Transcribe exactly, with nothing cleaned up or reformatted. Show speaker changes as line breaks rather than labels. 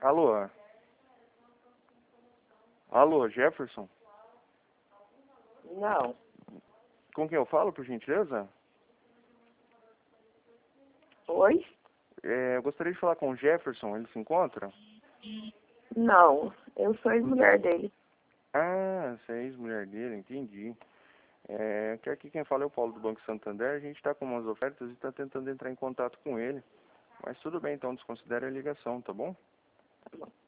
Alô? Alô, Jefferson?
Não.
Com quem eu falo, por gentileza?
Oi?
É, eu gostaria de falar com o Jefferson, ele se encontra?
Não. Eu sou a mulher dele.
Ah, você é ex-mulher dele, entendi. É, que aqui quem fala é o Paulo do Banco Santander, a gente está com umas ofertas e está tentando entrar em contato com ele. Mas tudo bem, então desconsidere a ligação, tá bom?
Tá bom.